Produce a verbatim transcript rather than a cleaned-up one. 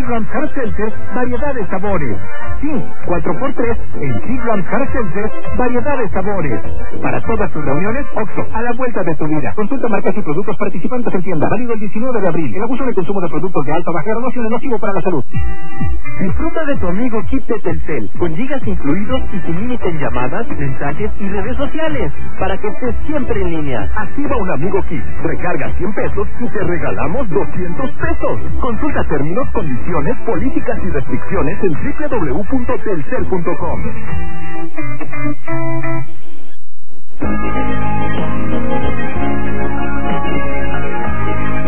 Seagram Hard Seltzer, variedad de sabores. Sí, cuatro por tres en Seagram Hard Seltzer, variedad de sabores. Para todas tus reuniones, Oxxo, a la vuelta de tu vida. Consulta marcas y productos participantes en tienda. Válido el diecinueve de abril. El abuso de consumo de productos de alta o baja graduación es nocivo para la salud. Disfruta de tu amigo Kit de Telcel, con gigas incluidos y sin límite en llamadas, mensajes y redes sociales, para que estés siempre en línea. Activa un amigo Kit, recarga cien pesos y te regalamos doscientos pesos. Consulta términos, condiciones, políticas y restricciones en doble u doble u doble u punto telcel punto com.